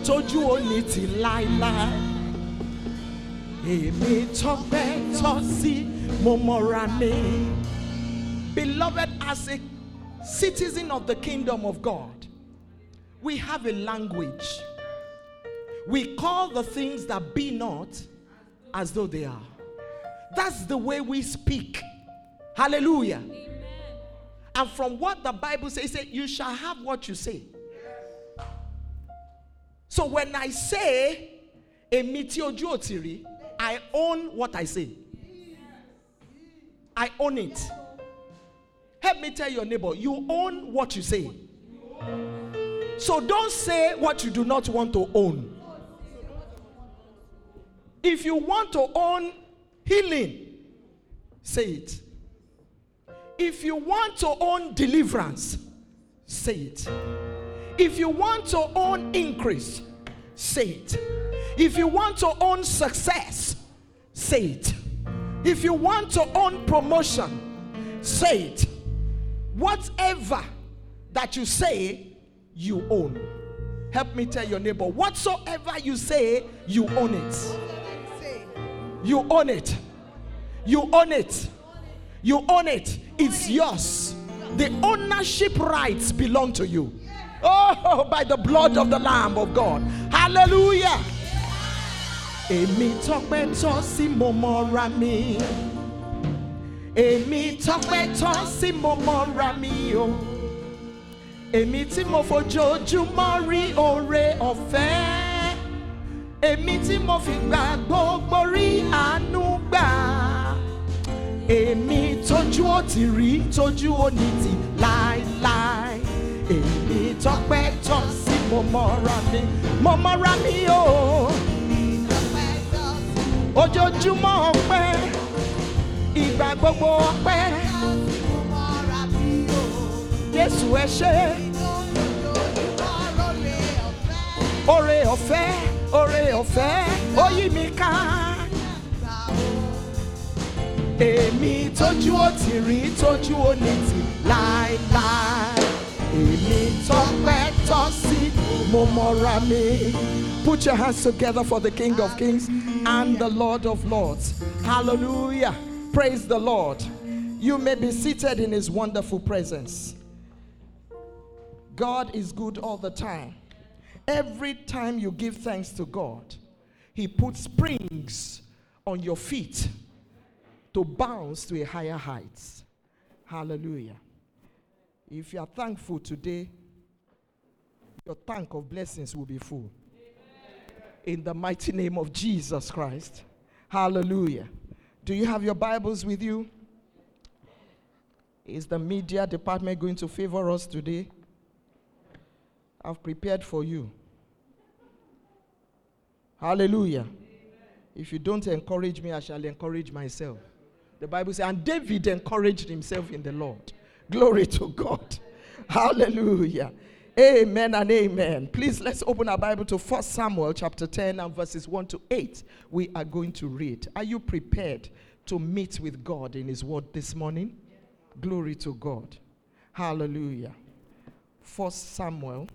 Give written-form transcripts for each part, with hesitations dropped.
tójú ó ní ti láéláé. Èmi tọ́pẹ́ tọ́ sí mo mọ́ra mi. Beloved, as a citizen of the kingdom of God, we have a language. We call the things that be not as though they are. That's the way we speak. Hallelujah. Amen. And from what the Bible says, you shall have what you say. So when I say, Èmi tí ojú ò tì rí, I own what I say. I own it. Help me tell your neighbor, you own what you say. So don't say what you do not want to own. If you want to own healing, say it. If you want to own deliverance, say it. If you want to own increase, say it. If you want to own success, say it. If you want to own promotion, say it. Whatever that you say, you own. Help me tell your neighbor, whatsoever you say, you own it. You own it. You own it. You own it. It's yours. The ownership rights belong to you. Oh, by the blood of the Lamb of God. Hallelujah. Èmi tọ́pẹ́ tọ́ sí mo mọ́ra mi. Èmi tọ́pẹ́ tọ́ sí mo mọ́ra mi o. Èmi tí mo fojoojúmọ́ rí oore ọ̀fẹ́. Èmi tí mo fi gbà gbogbo rí àánú gbà. Èmi tójú ó ti rí, tójú ó ní ti láéláé. Èmi tọ́pẹ́ tọ́ sí mo mọ́ra mi o. Ojoojúmọ́ ọpẹ́, ìgbà gbogbo ọpẹ́. Jésù ẹ ṣé. Oore ọ̀fẹ́, ó yí mi ká. Èmi tójú ó ti rí, tójú ó ní ti láéláé. Èmi tọ́pẹ́ tọ́ sí mo mọ́ra mi. Put your hands together for the King of Kings and the Lord of Lords. Hallelujah. Praise the Lord. You may be seated in his wonderful presence. God is good all the time. Every time you give thanks to God, he puts springs on your feet to bounce to a higher height. Hallelujah. If you are thankful today, your tank of blessings will be full. In the mighty name of Jesus Christ. Hallelujah. Do you have your Bibles with you? Is the media department going to favor us today? I've prepared for you. Hallelujah. Amen. If you don't encourage me, I shall encourage myself. The Bible says, and David encouraged himself in the Lord. Glory to God. Hallelujah. Amen and amen. Please, let's open our Bible to 1 Samuel chapter 10 and verses 1 to 8. We are going to read. Are you prepared to meet with God in his word this morning? Yes. Glory to God. Hallelujah. 1 Samuel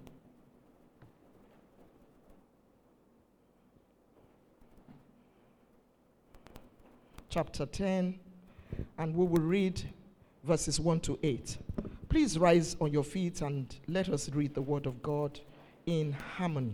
chapter 10, and we will read verses 1 to 8. Please rise on your feet and let us read the word of God in harmony.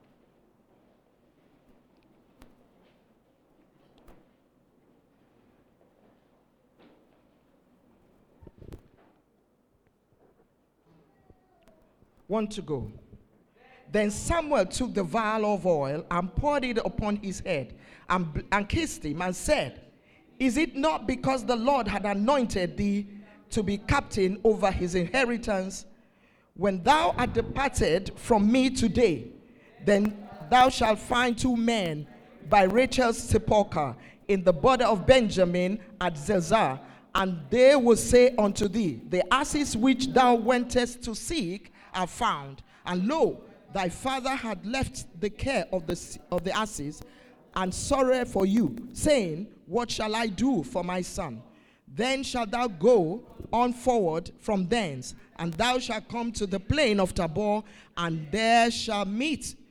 One to go. Then Samuel took the vial of oil and poured it upon his head and kissed him and said, "Is it not because the Lord had anointed thee to be captain over his inheritance? When thou art departed from me today, then thou shalt find 2 men by Rachel's sepulchre in the border of Benjamin at Zelzah, and they will say unto thee, the asses which thou wentest to seek are found. And lo, thy father had left the care of the asses, and sorrow for you, saying, what shall I do for my son? Then shalt thou go on forward from thence, and thou shalt come to the plain of Tabor, and there shall meet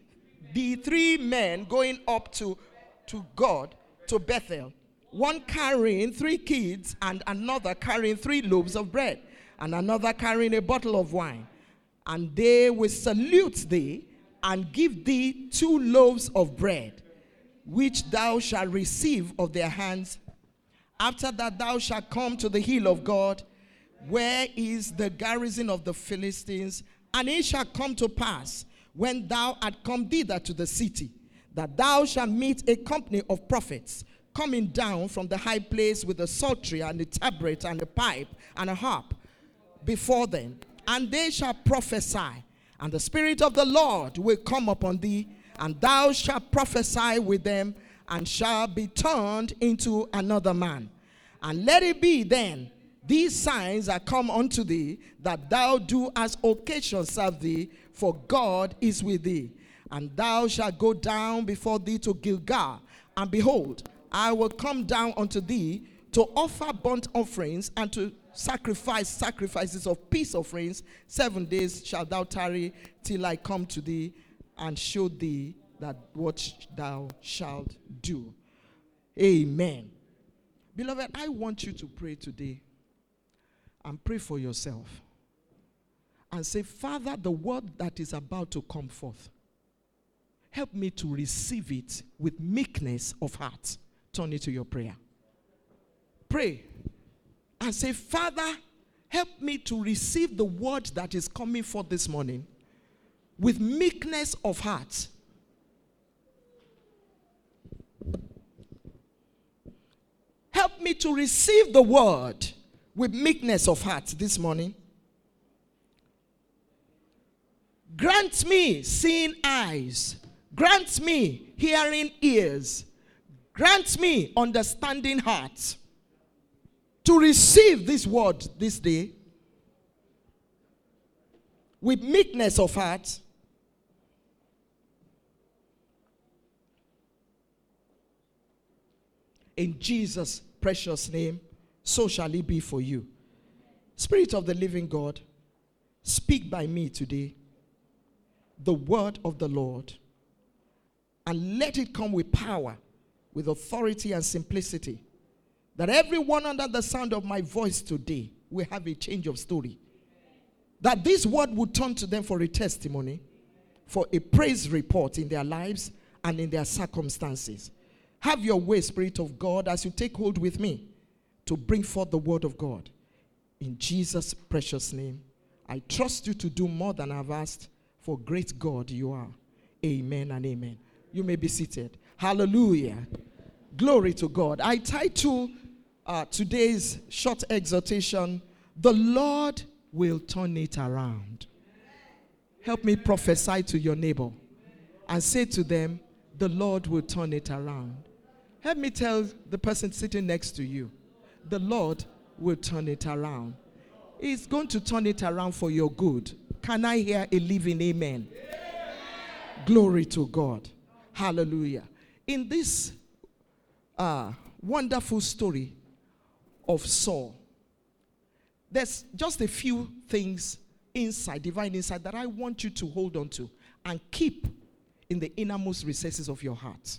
the 3 men going up to God, to Bethel, one carrying 3 kids, and another carrying 3 loaves of bread, and another carrying a bottle of wine. And they will salute thee, and give thee 2 loaves of bread, which thou shalt receive of their hands. After that thou shalt come to the hill of God, where is the garrison of the Philistines. And it shall come to pass, when thou art come thither to the city, that thou shalt meet a company of prophets coming down from the high place with a psaltery and a tabret and a pipe and a harp before them. And they shall prophesy. And the Spirit of the Lord will come upon thee, and thou shalt prophesy with them, and shalt be turned into another man. And let it be then, these signs are come unto thee, that thou do as occasion serve thee, for God is with thee. And thou shalt go down before thee to Gilgal, and behold, I will come down unto thee to offer burnt offerings, and to sacrifices of peace offerings. 7 days shalt thou tarry, till I come to thee, and show thee that what thou shalt do. Amen. Beloved, I want you to pray today, and pray for yourself, and say, Father, the word that is about to come forth, help me to receive it with meekness of heart. Turn it to your prayer. Pray and say, Father, help me to receive the word that is coming forth this morning with meekness of heart. Help me to receive the word with meekness of heart this morning. Grant me seeing eyes. Grant me hearing ears. Grant me understanding heart to receive this word this day with meekness of heart. In Jesus' precious name, so shall it be for you. Spirit of the living God, speak by me today the word of the Lord, and let it come with power, with authority and simplicity, that everyone under the sound of my voice today will have a change of story. That this word will turn to them for a testimony, for a praise report in their lives and in their circumstances. Have your way, Spirit of God, as you take hold with me to bring forth the word of God. In Jesus' precious name, I trust you to do more than I've asked, for great God you are. Amen and amen. You may be seated. Hallelujah. Glory to God. I title today's short exhortation, The Lord Will Turn It Around. Help me prophesy to your neighbor and say to them, the Lord will turn it around. Help me tell the person sitting next to you, the Lord will turn it around. He's going to turn it around for your good. Can I hear a living amen? Glory to God. Hallelujah. In this wonderful story of Saul, there's just a few things inside, divine insight, that I want you to hold on to and keep in the innermost recesses of your heart.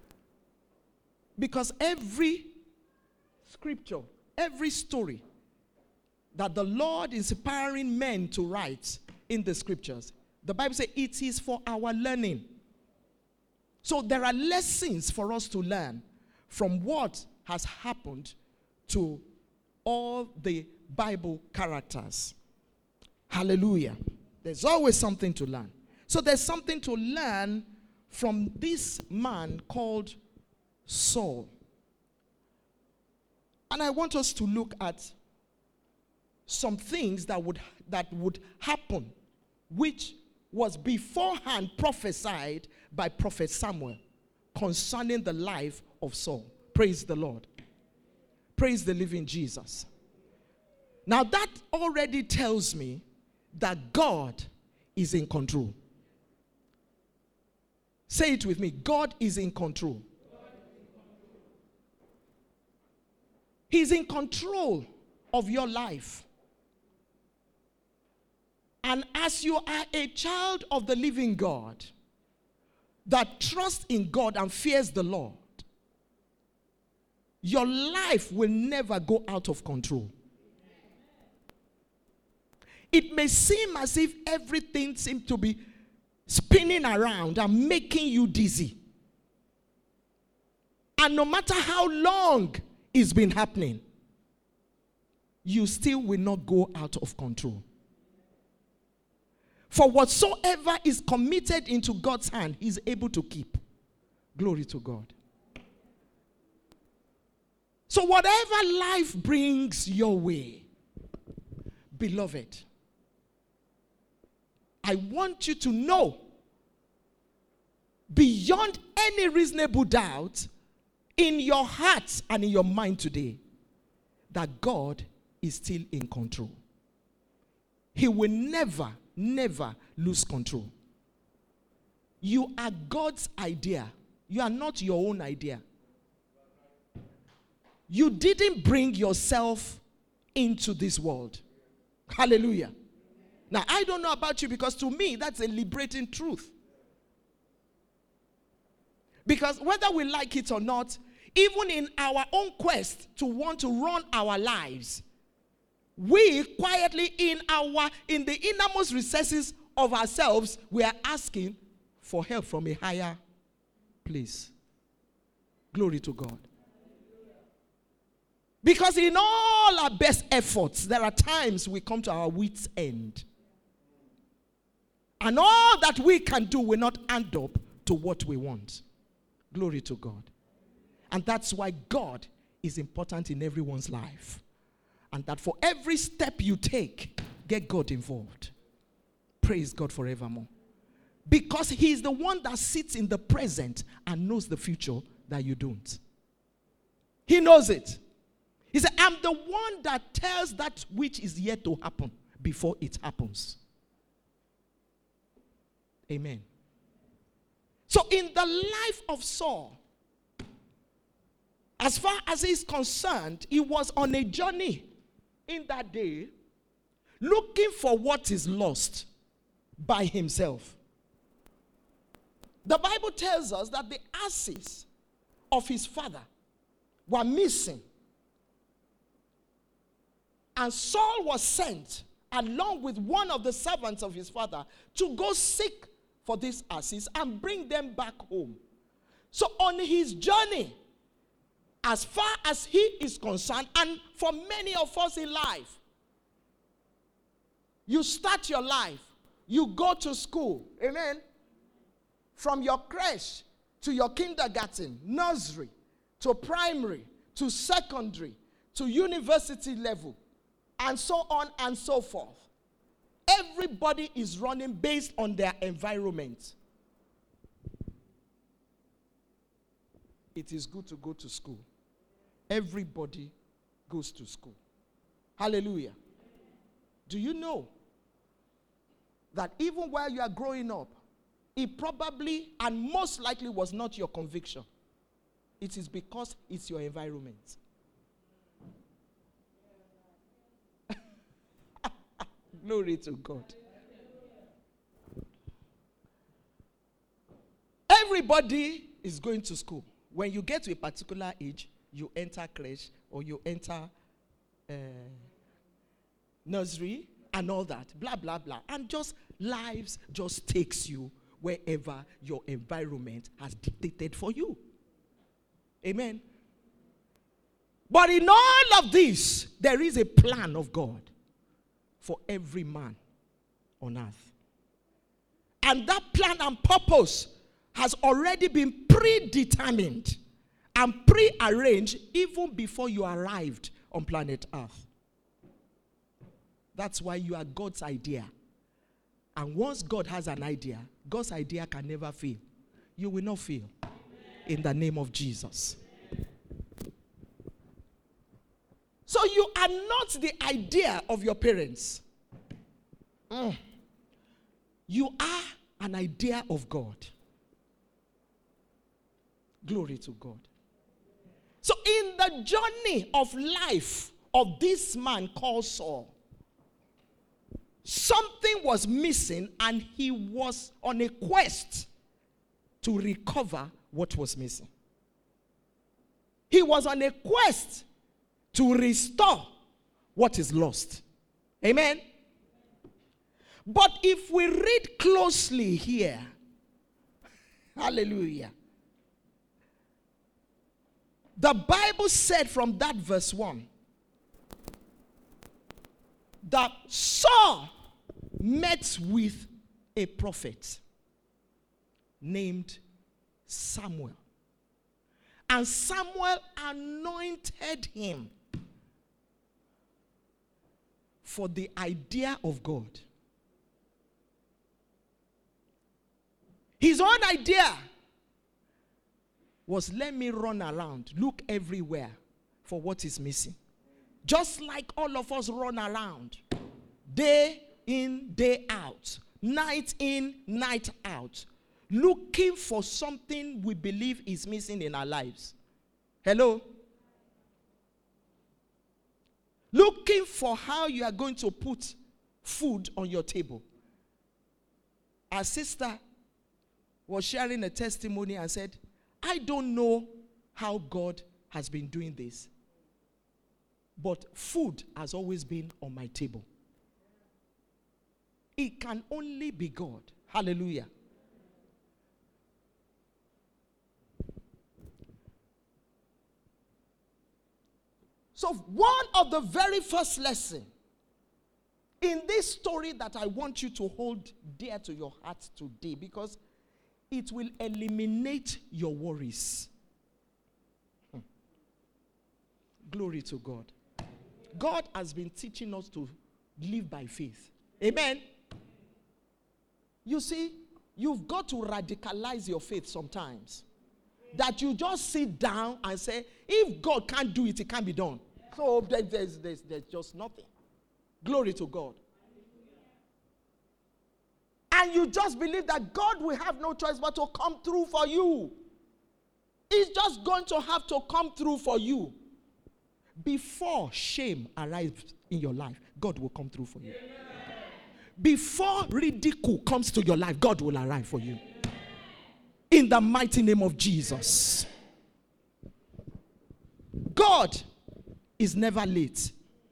Because every scripture, every story that the Lord is inspiring men to write in the scriptures, the Bible says it is for our learning. So there are lessons for us to learn from what has happened to all the Bible characters. Hallelujah. There's always something to learn. So there's something to learn from this man called Saul. And I want us to look at some things that would happen, which was beforehand prophesied by Prophet Samuel concerning the life of Saul. Praise the Lord. Praise the living Jesus. Now that already tells me that God is in control. Say it with me. God is in control. He's in control of your life. And as you are a child of the living God, that trusts in God and fears the Lord, your life will never go out of control. It may seem as if everything seems to be spinning around and making you dizzy. And no matter how long it's been happening, you still will not go out of control. For whatsoever is committed into God's hand, He's able to keep. Glory to God. So whatever life brings your way, beloved, I want you to know, beyond any reasonable doubt, in your heart and in your mind today, that God is still in control. He will never, never lose control. You are God's idea. You are not your own idea. You didn't bring yourself into this world. Hallelujah. Now, I don't know about you, because to me, that's a liberating truth. Because whether we like it or not, even in our own quest to want to run our lives, we quietly in the innermost recesses of ourselves, we are asking for help from a higher place. Glory to God. Because in all our best efforts, there are times we come to our wits' end. And all that we can do will not end up to what we want. Glory to God. And that's why God is important in everyone's life. And that for every step you take, get God involved. Praise God forevermore. Because He's the one that sits in the present and knows the future that you don't. He knows it. He said, I'm the one that tells that which is yet to happen before it happens. Amen. So in the life of Saul, as far as he's concerned, he was on a journey in that day, looking for what is lost by himself. The Bible tells us that the asses of his father were missing. And Saul was sent along with one of the servants of his father to go seek for these asses and bring them back home. So on his journey, as far as he is concerned, and for many of us in life, you start your life, you go to school, amen? From your creche to your kindergarten, nursery, to primary, to secondary, to university level, and so on and so forth. Everybody is running based on their environment. It is good to go to school. Everybody goes to school. Hallelujah. Do you know that even while you are growing up, it probably and most likely was not your conviction? It is because it's your environment. Glory to God. Everybody is going to school. When you get to a particular age, you enter creche or you enter nursery and all that, blah, blah, blah. And just lives just takes you wherever your environment has dictated for you. Amen. But in all of this, there is a plan of God for every man on earth. And that plan and purpose has already been predetermined and prearranged even before you arrived on planet Earth. That's why you are God's idea. And once God has an idea, God's idea can never fail. You will not fail. In the name of Jesus. So you are not the idea of your parents. You are an idea of God. Glory to God. So in the journey of life of this man called Saul, something was missing and he was on a quest to recover what was missing. He was on a quest to restore what is lost. Amen? But if we read closely here, hallelujah, the Bible said from that verse 1 that Saul met with a prophet named Samuel. And Samuel anointed him for the idea of God. His own idea was, let me run around, look everywhere for what is missing. Just like all of us run around, day in, day out, night in, night out, looking for something we believe is missing in our lives. Hello? Looking for how you are going to put food on your table. Our sister was sharing a testimony and said, I don't know how God has been doing this, but food has always been on my table. It can only be God. Hallelujah. So one of the very first lessons in this story that I want you to hold dear to your heart today, because it will eliminate your worries. Glory to God. God has been teaching us to live by faith. Amen. You see, you've got to radicalize your faith sometimes. That you just sit down and say, if God can't do it, it can't be done. So there's just nothing. Glory to God. And you just believe that God will have no choice but to come through for you. He's just going to have to come through for you. Before shame arrives in your life, God will come through for you. Amen. Before ridicule comes to your life, God will arrive for you. In the mighty name of Jesus. God is never late.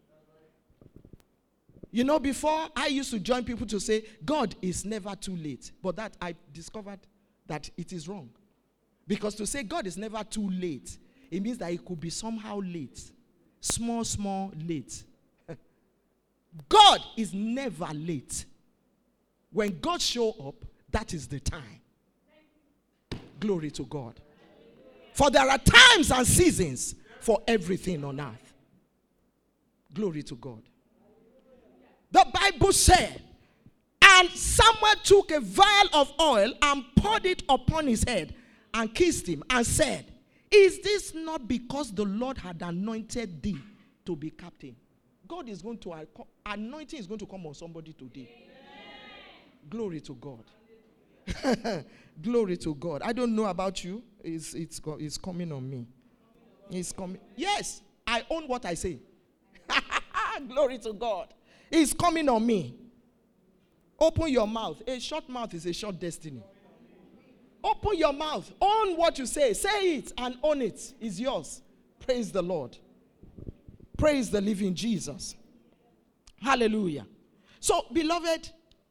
You know, before I used to join people to say, God is never too late. But that I discovered that it is wrong. Because to say God is never too late, it means that it could be somehow late. Small, late. God is never late. When God shows up, that is the time. Glory to God. For there are times and seasons for everything on earth. Glory to God. The Bible said, and Samuel took a vial of oil and poured it upon his head and kissed him and said, is this not because the Lord had anointed thee to be captain? God is going to, anointing is going to come on somebody today. Amen. Glory to God. Glory to God. I don't know about you. It's coming on me. It's coming. Yes, I own what I say. Glory to God. It's coming on me. Open your mouth. A short mouth is a short destiny. Open your mouth. Own what you say. Say it and own it. It's yours. Praise the Lord. Praise the living Jesus. Hallelujah. So, beloved,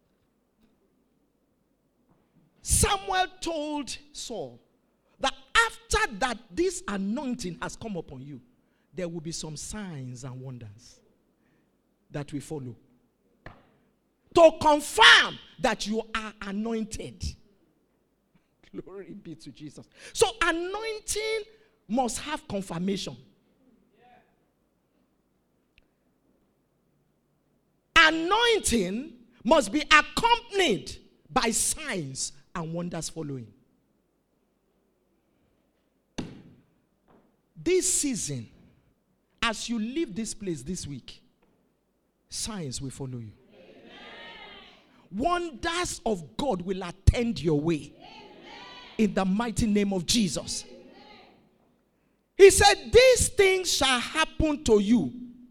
Samuel told Saul that after that this anointing has come upon you, there will be some signs and wonders that will follow. To confirm that you are anointed. Glory be to Jesus. So anointing must have confirmation. Anointing must be accompanied by signs and wonders following. This season, as you leave this place this week, signs will follow you. Amen. Wonders of God will attend your way. Amen. In the mighty name of Jesus. Amen. He said, these things shall happen to you.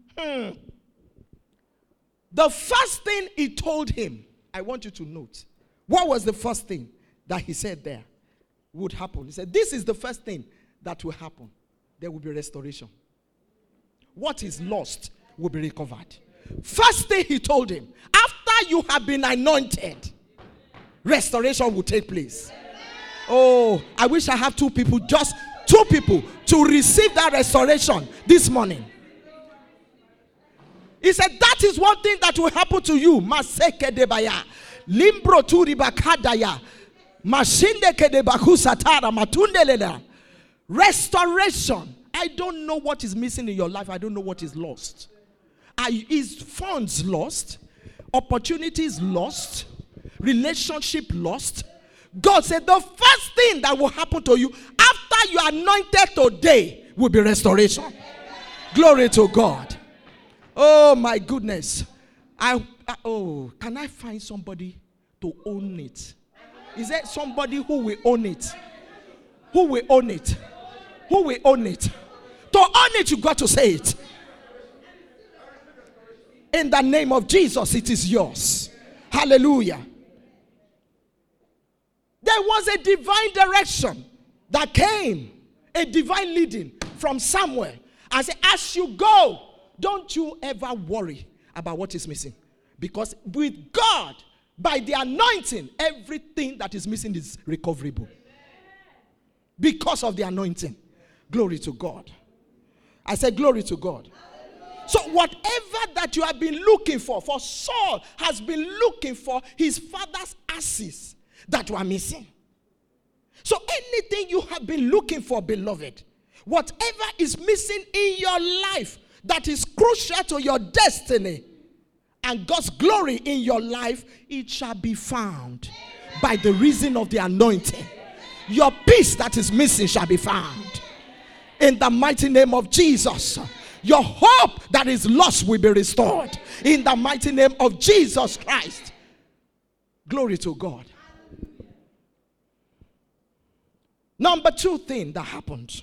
The first thing he told him, I want you to note. What was the first thing that he said there? would happen. He said, this is the first thing that will happen. There will be restoration. What is lost will be recovered. First thing he told him, after you have been anointed, restoration will take place. Oh, I wish I have two people, just two people, to receive that restoration this morning. He said, that is one thing that will happen to you. Maseke debaya, limbro turibakadaya, mashinde kedebakusatara matundelela. Restoration. I don't know what is missing in your life. I don't know what is lost. Is funds lost? Opportunities lost? Relationship lost? God said the first thing that will happen to you after you are anointed today will be restoration. Glory to God. Oh my goodness. Can I find somebody to own it? Is there somebody who will own it? Who will own it? Who will own it? To own it, you got to say it. In the name of Jesus, it is yours. Hallelujah. There was a divine direction that came, a divine leading from somewhere. I said, as you go, don't you ever worry about what is missing. Because with God, by the anointing, everything that is missing is recoverable. Because of the anointing. Glory to God. I said, glory to God. So whatever that you have been looking for Saul has been looking for his father's ashes that were missing. So anything you have been looking for, beloved, whatever is missing in your life that is crucial to your destiny and God's glory in your life, it shall be found by the reason of the anointing. Your peace that is missing shall be found. In the mighty name of Jesus. Your hope that is lost will be restored. In the mighty name of Jesus Christ. Glory to God. Number 2 thing that happened.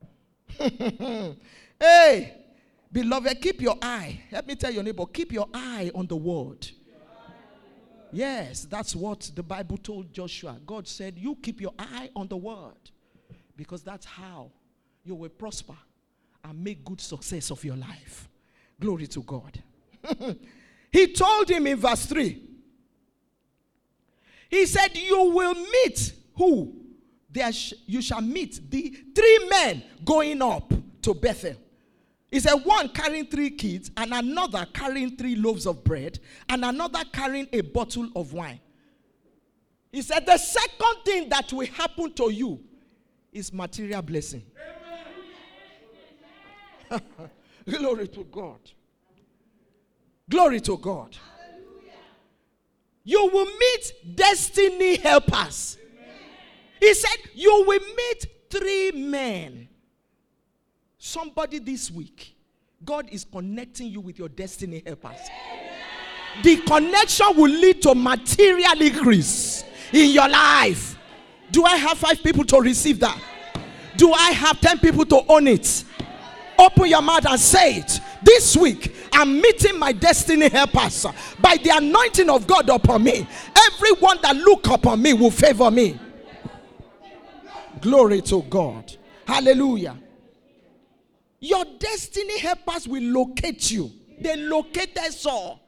Hey, beloved, keep your eye. Let me tell your neighbor, keep your eye on the word. Yes, that's what the Bible told Joshua. God said, you keep your eye on the word. Because that's how you will prosper and make good success of your life. Glory to God. He told him in verse 3. He said, you will meet who? You shall meet the 3 men going up to Bethel. He said, one carrying 3 kids, and another carrying 3 loaves of bread, and another carrying a bottle of wine. He said, the second thing that will happen to you is material blessing. Glory to God. Glory to God. You will meet destiny helpers. He said, you will meet 3 men. Somebody this week, God is connecting you with your destiny helpers. The connection will lead to material increase in your life. Do I have 5 people to receive that? Do I have 10 people to own it? Open your mouth and say it. This week, I'm meeting my destiny helpers. By the anointing of God upon me, everyone that look upon me will favor me. Glory to God. Hallelujah. Your destiny helpers will locate you. They located Saul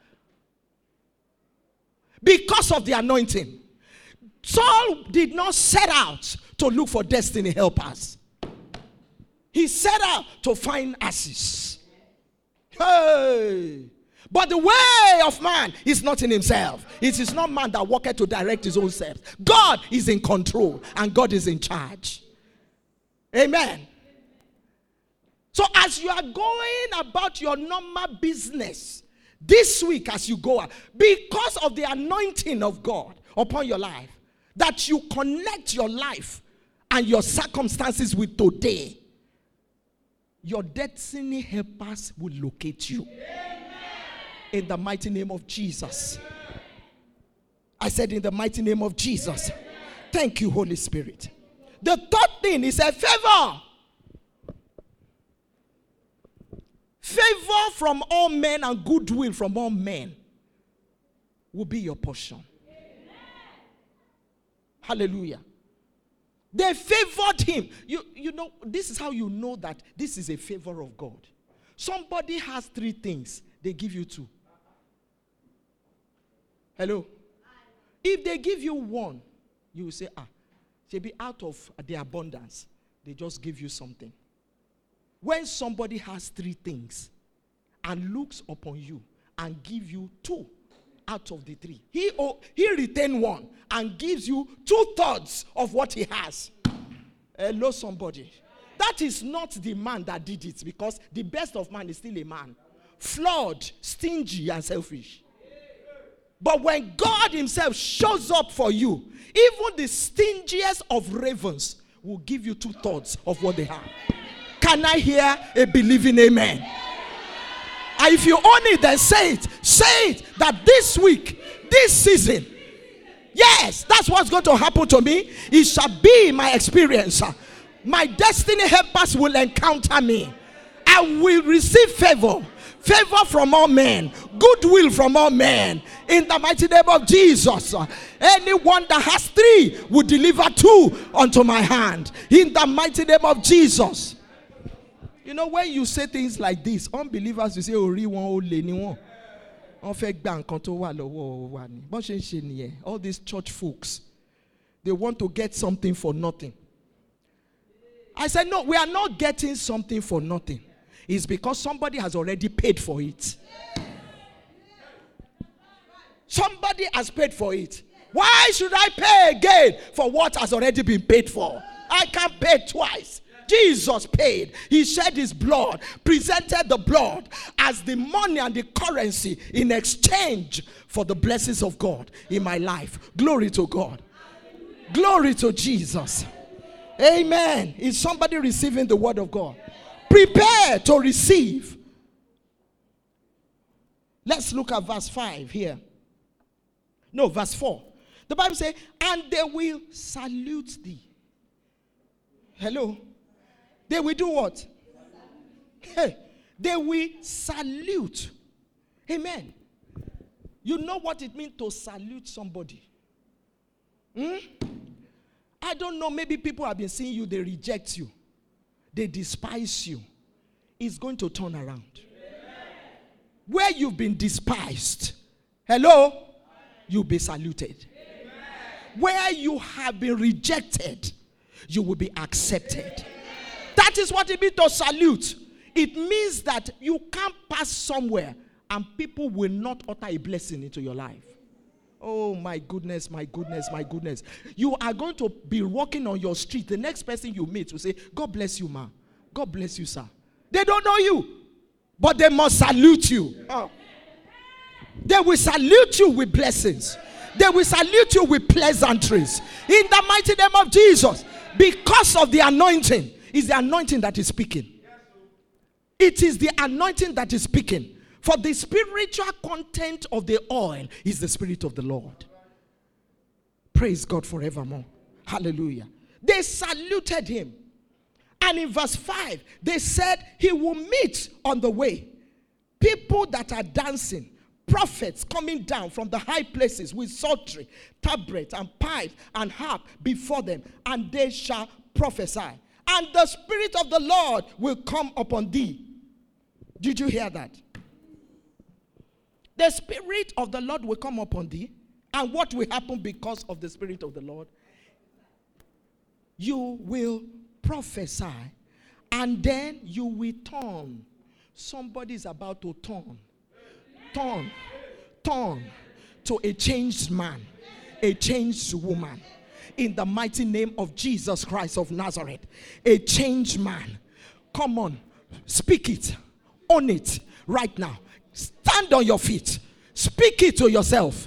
because of the anointing. Saul did not set out to look for destiny helpers. He set out to find asses. Hey! But the way of man is not in himself. It is not man that walketh to direct his own self. God is in control and God is in charge. Amen. So as you are going about your normal business this week, as you go out, because of the anointing of God upon your life, that you connect your life and your circumstances with today, your destiny helpers will locate you. In the mighty name of Jesus. I said in the mighty name of Jesus. Thank you, Holy Spirit. The third thing is a favor. Favor from all men and goodwill from all men will be your portion. Hallelujah. They favored him. You know, this is how you know that this is a favor of God. Somebody has 3 things, they give you 2. Hello? If they give you 1, you will say, they'll be out of the abundance. They just give you something. When somebody has 3 things and looks upon you and give you 2 out of the 3, he retain 1 and gives you 2/3 of what he has. Hello, somebody. That is not the man that did it, because the best of man is still a man. Flawed, stingy, and selfish. But when God himself shows up for you, even the stingiest of ravens will give you 2/3 of what they have. Can I hear a believing amen? And if you own it, then say it. Say it that this week, this season, yes, that's what's going to happen to me. It shall be my experience. My destiny helpers will encounter me. I will receive favor. Favor from all men. Goodwill from all men. In the mighty name of Jesus. Anyone that has 3 will deliver 2 unto my hand. In the mighty name of Jesus. You know, when you say things like this, unbelievers will say, all these church folks, they want to get something for nothing. I said, no, we are not getting something for nothing. It's because somebody has already paid for it. Somebody has paid for it. Why should I pay again for what has already been paid for? I can't pay twice. Jesus paid. He shed his blood, presented the blood as the money and the currency in exchange for the blessings of God in my life. Glory to God. Glory to Jesus. Amen. Is somebody receiving the word of God? Prepare to receive. Let's look at verse 5 here. No, verse 4. The Bible says, and they will salute thee. Hello? They will do what? Hey, they will salute. Amen. You know what it means to salute somebody? I don't know. Maybe people have been seeing you. They reject you. They despise you. It's going to turn around. Where you've been despised, hello, you'll be saluted. Where you have been rejected, you will be accepted. That is what it means to salute. It means that you can't pass somewhere and people will not utter a blessing into your life. Oh my goodness, my goodness, my goodness. You are going to be walking on your street. The next person you meet will say, God bless you, ma. God bless you, sir. They don't know you, but they must salute you. Oh. They will salute you with blessings. They will salute you with pleasantries. In the mighty name of Jesus. Because of the anointing. It's the anointing that is speaking. It is the anointing that is speaking. For the spiritual content of the oil is the Spirit of the Lord. Praise God forevermore. Hallelujah. They saluted him. And in verse 5, they said he will meet on the way people that are dancing, prophets coming down from the high places with psaltery, tabret, and pipe, and harp before them, and they shall prophesy. And the Spirit of the Lord will come upon thee. Did you hear that? The Spirit of the Lord will come upon thee. And what will happen because of the Spirit of the Lord? You will prophesy. And then you will turn. Somebody is about to turn. Turn to a changed man. A changed woman. In the mighty name of Jesus Christ of Nazareth. A changed man. Come on. Speak it. Own it right now. Stand on your feet. Speak it to yourself.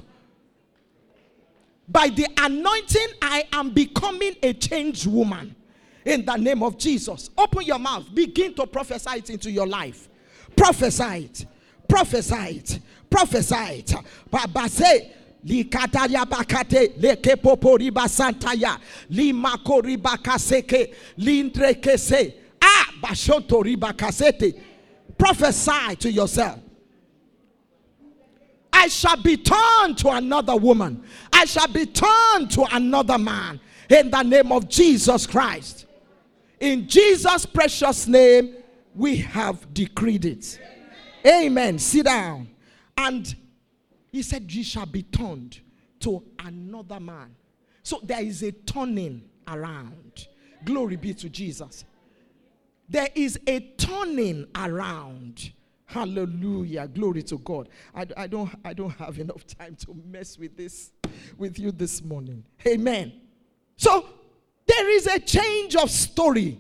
By the anointing, I am becoming a changed woman. In the name of Jesus. Open your mouth. Begin to prophesy it into your life. Prophesy it. Prophesy it. Prophesy it. Baba say, Likataria bakate leke poporiba santaya limakoriba kaseke lindrekese bashotoriba kasete. Prophesy to yourself. I shall be turned to another woman. I shall be turned to another man. In the name of Jesus Christ. In Jesus' precious name, we have decreed it. Amen. Sit down. And he said, ye shall be turned to another man. So there is a turning around. Glory be to Jesus. There is a turning around. Hallelujah. Glory to God. I don't have enough time to mess with this with you this morning. Amen. So there is a change of story.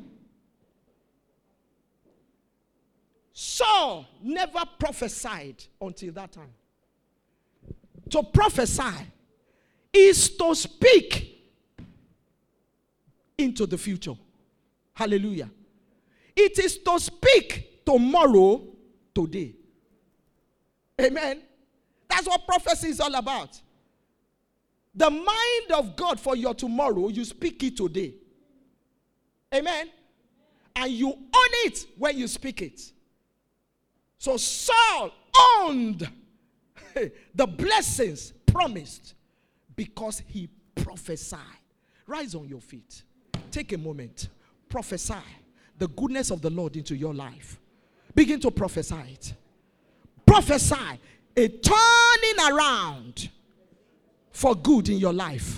Saul never prophesied until that time. To prophesy is to speak into the future. Hallelujah. It is to speak tomorrow, today. Amen. That's what prophecy is all about. The mind of God for your tomorrow, you speak it today. Amen. And you own it when you speak it. So Saul owned the blessings promised because he prophesied. Rise on your feet. Take a moment. Prophesy the goodness of the Lord into your life. Begin to prophesy it. Prophesy a turning around for good in your life.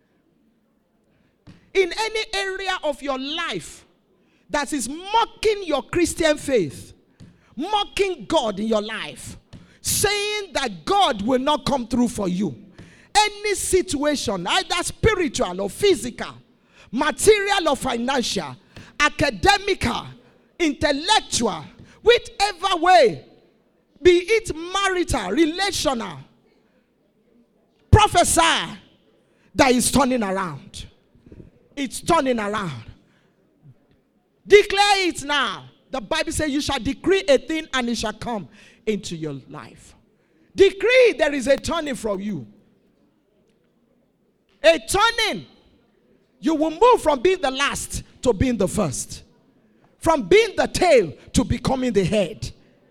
In any area of your life that is mocking your Christian faith, mocking God in your life, saying that God will not come through for you. Any situation, either spiritual or physical, material or financial, academical, intellectual, whichever way, be it marital, relational, prophesy that is turning around. It's turning around. Declare it now. The Bible says you shall decree a thing and it shall come into your life. Decree there is a turning from you. A turning. You will move from being the last to being the first. From being the tail to becoming the head.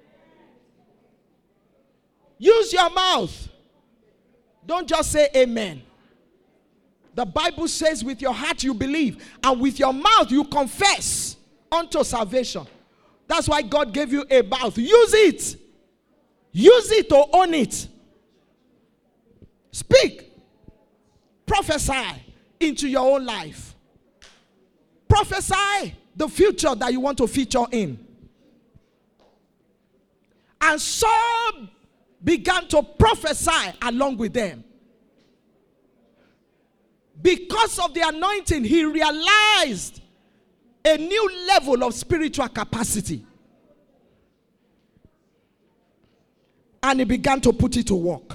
Use your mouth. Don't just say amen. The Bible says with your heart you believe and with your mouth you confess unto salvation. That's why God gave you a mouth. Use it. Use it to own it. Speak. Prophesy into your own life. Prophesy the future that you want to feature in. And Saul began to prophesy along with them. Because of the anointing, he realized a new level of spiritual capacity. And he began to put it to work.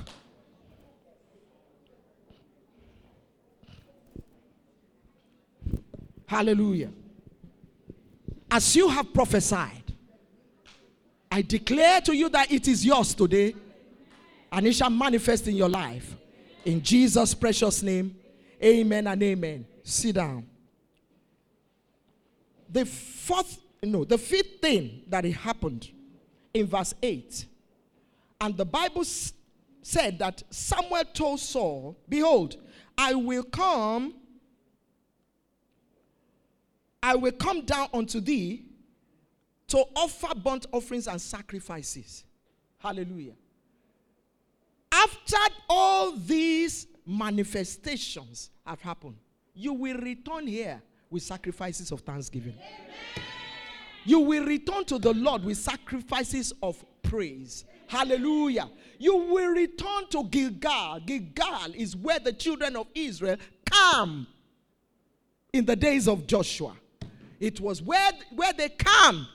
Hallelujah. As you have prophesied, I declare to you that it is yours today, and it shall manifest in your life. In Jesus' precious name, amen and amen. Sit down. The fifth thing that it happened in verse 8. And the Bible said that Samuel told Saul, behold, I will come down unto thee to offer burnt offerings and sacrifices. Hallelujah. After all these manifestations have happened, you will return here with sacrifices of thanksgiving. Amen. You will return to the Lord with sacrifices of praise. Hallelujah. You will return to Gilgal. Gilgal is where the children of Israel come in the days of Joshua. It was where they come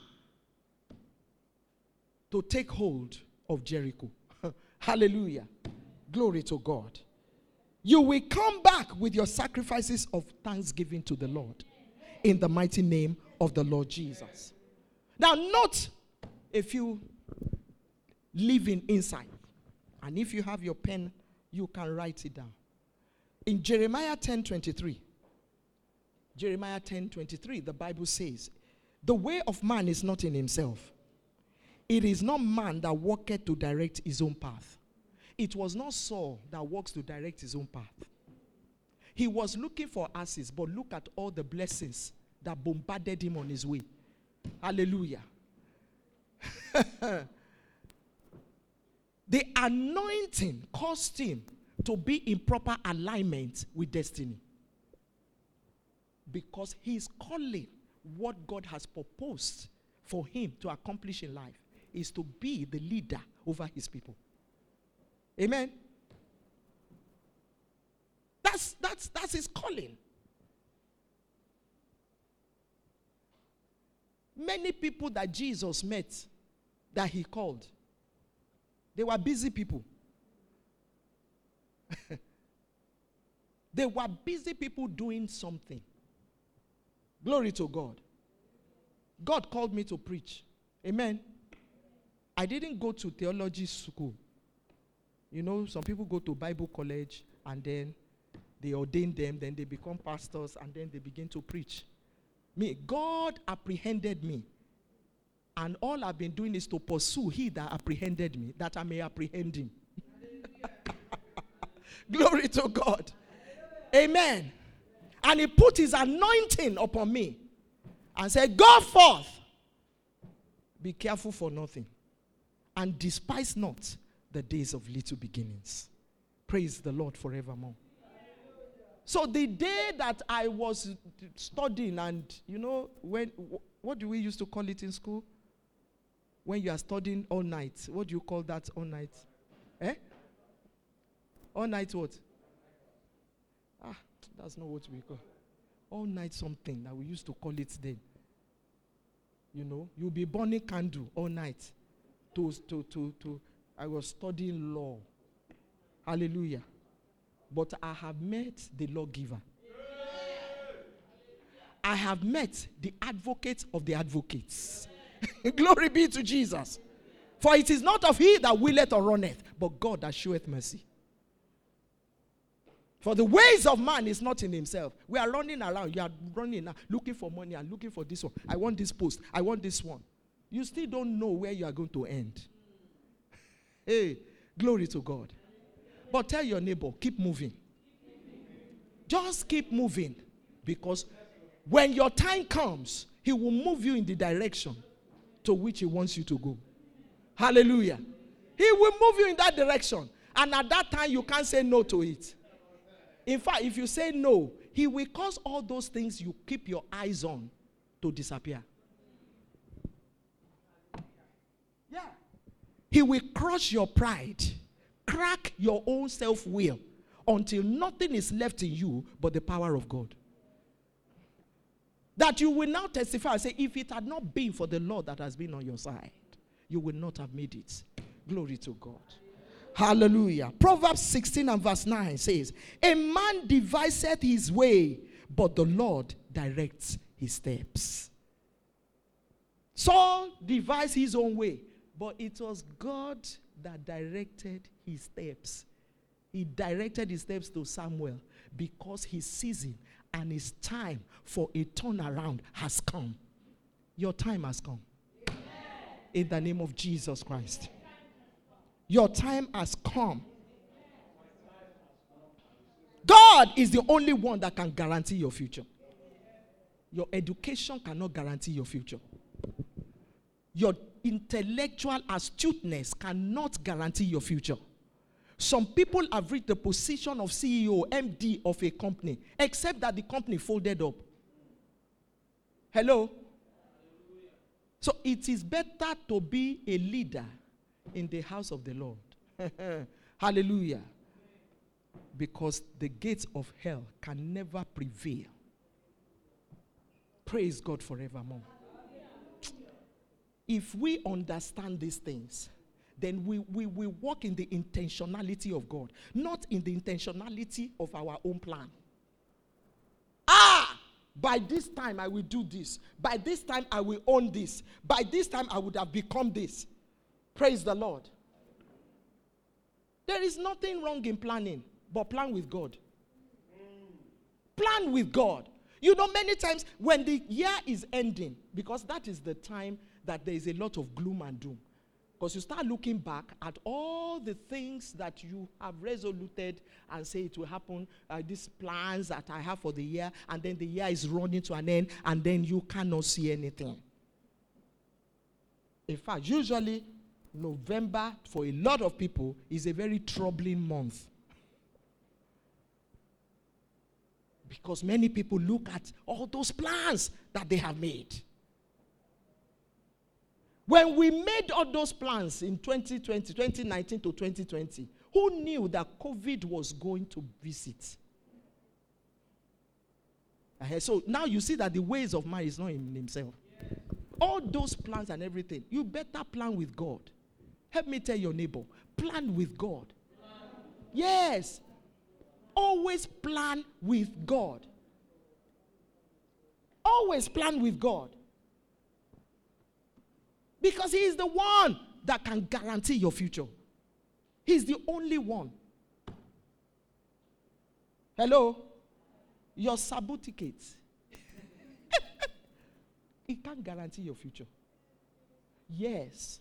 to take hold of Jericho. Hallelujah. Glory to God. You will come back with your sacrifices of thanksgiving to the Lord in the mighty name of the Lord Jesus. Now note a few living inside. And if you have your pen, you can write it down. In Jeremiah 10:23, Jeremiah 10:23, the Bible says, the way of man is not in himself. It is not man that walketh to direct his own path. It was not Saul that walks to direct his own path. He was looking for asses, but look at all the blessings that bombarded him on his way. Hallelujah. The anointing caused him to be in proper alignment with destiny. Because he's calling what God has proposed for him to accomplish in life is to be the leader over his people. Amen. That's his calling. Many people that Jesus met, that he called, they were busy people. They were busy people doing something. Glory to God. God called me to preach. Amen. I didn't go to theology school. You know, some people go to Bible college and then they ordain them, then they become pastors, and then they begin to preach. Me, God apprehended me. And all I've been doing is to pursue he that apprehended me, that I may apprehend him. Glory to God. Amen. And he put his anointing upon me and said, go forth. Be careful for nothing. And despise not the days of little beginnings. Praise the Lord forevermore. So the day that I was studying, and you know, what do we used to call it in school? When you are studying all night. What do you call that all night? All night what? That's not what we call. All night something that we used to call it then. You know, you'll be burning candle all night. I was studying law. Hallelujah. But I have met the lawgiver. I have met the advocate of the advocates. Glory be to Jesus. For it is not of he that willeth or runneth, but God that showeth mercy. For the ways of man is not in himself. We are running around. You are running now, looking for money and looking for this one. I want this post. I want this one. You still don't know where you are going to end. Hey, glory to God. But tell your neighbor, keep moving. Just keep moving. Because when your time comes, he will move you in the direction to which he wants you to go. Hallelujah. He will move you in that direction. And at that time, you can't say no to it. In fact, if you say no, he will cause all those things you keep your eyes on to disappear. Yeah. He will crush your pride, crack your own self-will, until nothing is left in you but the power of God. That you will now testify and say, if it had not been for the Lord that has been on your side, you would not have made it. Glory to God. Hallelujah. Proverbs 16 and verse 9 says, a man deviseth his way, but the Lord directs his steps. Saul devised his own way, but it was God that directed his steps. He directed his steps to Samuel because his season and his time for a turnaround has come. Your time has come. In the name of Jesus Christ. Your time has come. God is the only one that can guarantee your future. Your education cannot guarantee your future. Your intellectual astuteness cannot guarantee your future. Some people have reached the position of CEO, MD of a company, except that the company folded up. Hello? So it is better to be a leader in the house of the Lord. Hallelujah. Because the gates of hell can never prevail. Praise God forevermore. If we understand these things, then we walk in the intentionality of God, not in the intentionality of our own plan. By this time I will do this. By this time I will own this. By this time I would have become this. Praise the Lord. There is nothing wrong in planning, but plan with God. Plan with God. You know, many times when the year is ending, because that is the time that there is a lot of gloom and doom. Because you start looking back at all the things that you have resoluted and say it will happen, these plans that I have for the year, and then the year is running to an end, and then you cannot see anything. In fact, usually November, for a lot of people, is a very troubling month. Because many people look at all those plans that they have made. When we made all those plans in 2019 to 2020, who knew that COVID was going to visit? So now you see that the ways of man is not in himself. Yes. All those plans and everything, you better plan with God. Help me tell your neighbor, plan with God. Yes. Always plan with God. Always plan with God. Because he is the one that can guarantee your future. He's the only one. Hello? Your certificate. He can't guarantee your future. Yes.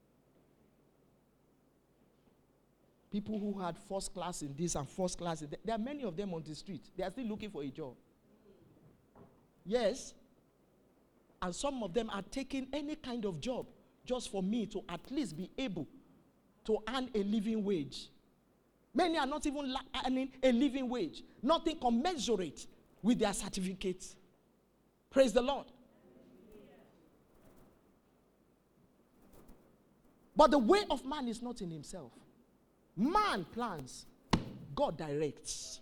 People who had first class in this and first class in that, there are many of them on the street. They are still looking for a job. Yes. And some of them are taking any kind of job just for me to at least be able to earn a living wage. Many are not even earning a living wage. Nothing commensurate with their certificates. Praise the Lord. But the way of man is not in himself. Man plans, God directs.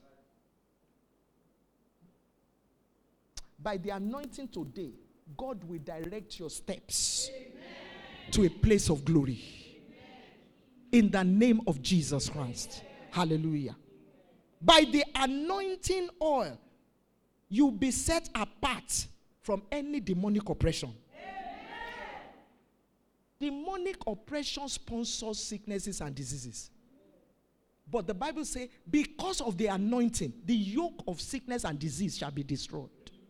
By the anointing today, God will direct your steps. Amen. To a place of glory. Amen. In the name of Jesus Christ. Amen. Hallelujah. By the anointing oil, you'll be set apart from any demonic oppression. Amen. Demonic oppression sponsors sicknesses and diseases. But the Bible says, because of the anointing, the yoke of sickness and disease shall be destroyed.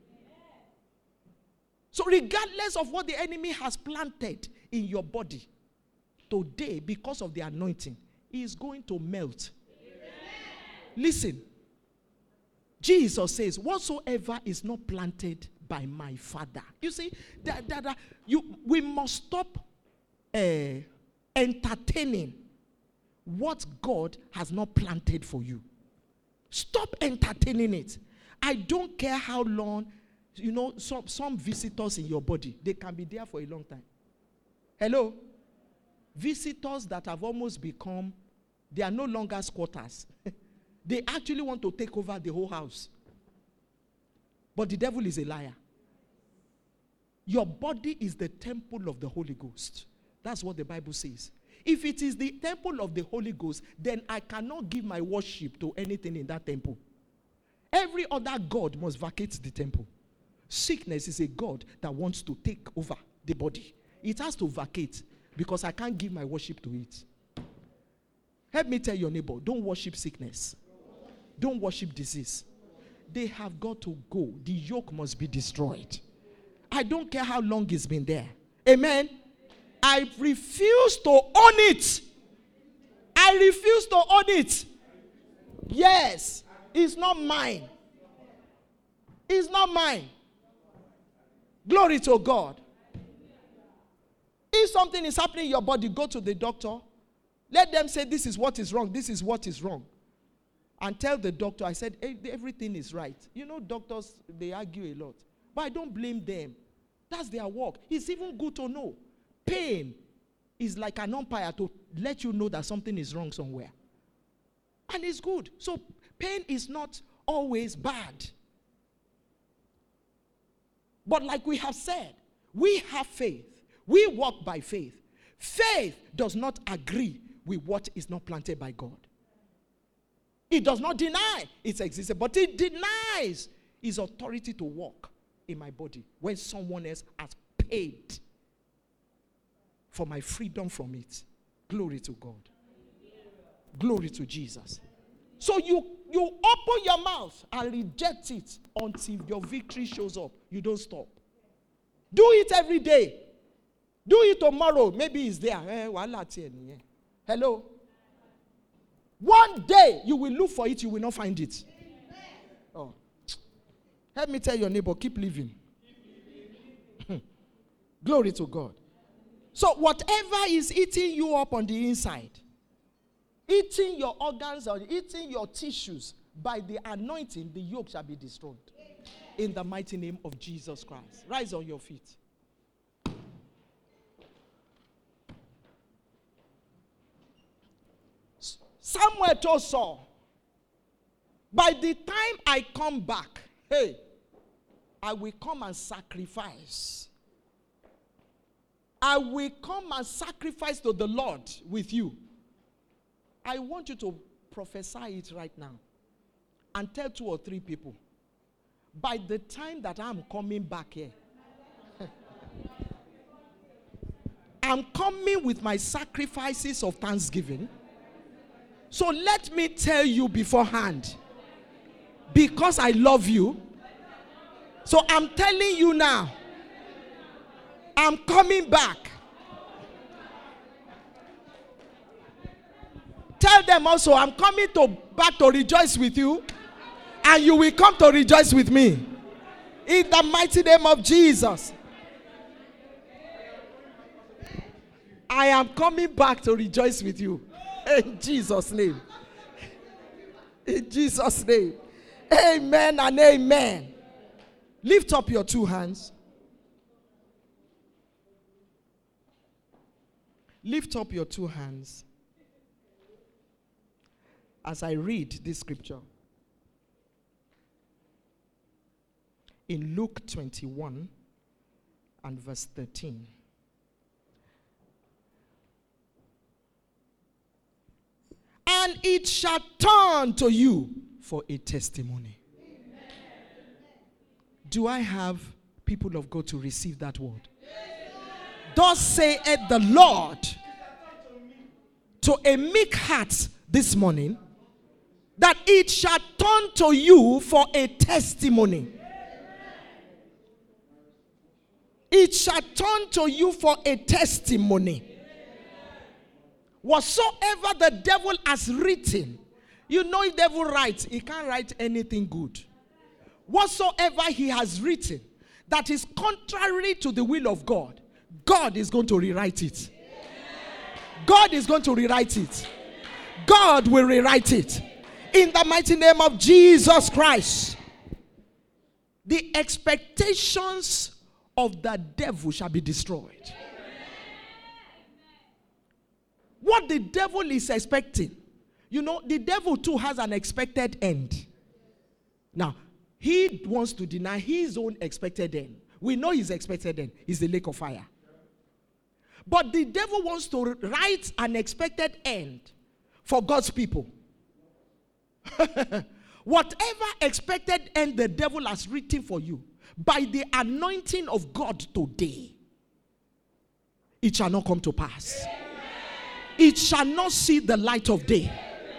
So regardless of what the enemy has planted in your body, today, because of the anointing, he is going to melt. Amen. Listen, Jesus says, whatsoever is not planted by my Father. You see, we must stop entertaining what God has not planted for you. Stop entertaining it. I don't care how long. You know, some visitors in your body, they can be there for a long time. Hello? Visitors that have almost become, they are no longer squatters. They actually want to take over the whole house. But the devil is a liar. Your body is the temple of the Holy Ghost. That's what the Bible says. If it is the temple of the Holy Ghost, then I cannot give my worship to anything in that temple. Every other god must vacate the temple. Sickness is a god that wants to take over the body. It has to vacate because I can't give my worship to it. Help me tell your neighbor, don't worship sickness. Don't worship disease. They have got to go. The yoke must be destroyed. I don't care how long it's been there. Amen. I refuse to own it. I refuse to own it. Yes. It's not mine. It's not mine. Glory to God. If something is happening in your body, go to the doctor. Let them say this is what is wrong. This is what is wrong. And tell the doctor, I said, hey, everything is right. You know, doctors, they argue a lot. But I don't blame them. That's their work. It's even good to know. Pain is like an umpire to let you know that something is wrong somewhere. And it's good. So pain is not always bad. But like we have said, we have faith. We walk by faith. Faith does not agree with what is not planted by God. It does not deny its existence, but it denies his authority to walk in my body when someone else has paid for my freedom from it. Glory to God. Glory to Jesus. So you open your mouth and reject it until your victory shows up. You don't stop. Do it every day. Do it tomorrow. Maybe it's there. Hello? One day you will look for it, you will not find it. Oh. Help me tell your neighbor, keep living. Glory to God. So whatever is eating you up on the inside, eating your organs or eating your tissues, by the anointing, the yoke shall be destroyed. In the mighty name of Jesus Christ. Rise on your feet. Samuel told Saul, by the time I come back, I will come and sacrifice. I will come and sacrifice to the Lord with you. I want you to prophesy it right now. And tell 2 or 3 people, by the time that I'm coming back here, I'm coming with my sacrifices of thanksgiving. So let me tell you beforehand, because I love you, so I'm telling you now, I'm coming back. Tell them also, I'm coming back to rejoice with you, and you will come to rejoice with me. In the mighty name of Jesus. I am coming back to rejoice with you. In Jesus' name. In Jesus' name. Amen and amen. Lift up your 2 hands. Lift up your 2 hands as I read this scripture. In Luke 21 and verse 13. And it shall turn to you for a testimony. Amen. Do I have people of God to receive that word? Yes. Thus saith the Lord to a meek heart this morning, that it shall turn to you for a testimony. It shall turn to you for a testimony. Whatsoever the devil has written, you know, if the devil writes, he can't write anything good. Whatsoever he has written that is contrary to the will of God, God is going to rewrite it. God is going to rewrite it. God will rewrite it. In the mighty name of Jesus Christ. The expectations of the devil shall be destroyed. What the devil is expecting, you know, the devil too has an expected end. Now, he wants to deny his own expected end. We know his expected end is the lake of fire. But the devil wants to write an expected end for God's people. Whatever expected end the devil has written for you, by the anointing of God today, it shall not come to pass. It shall not see the light of day.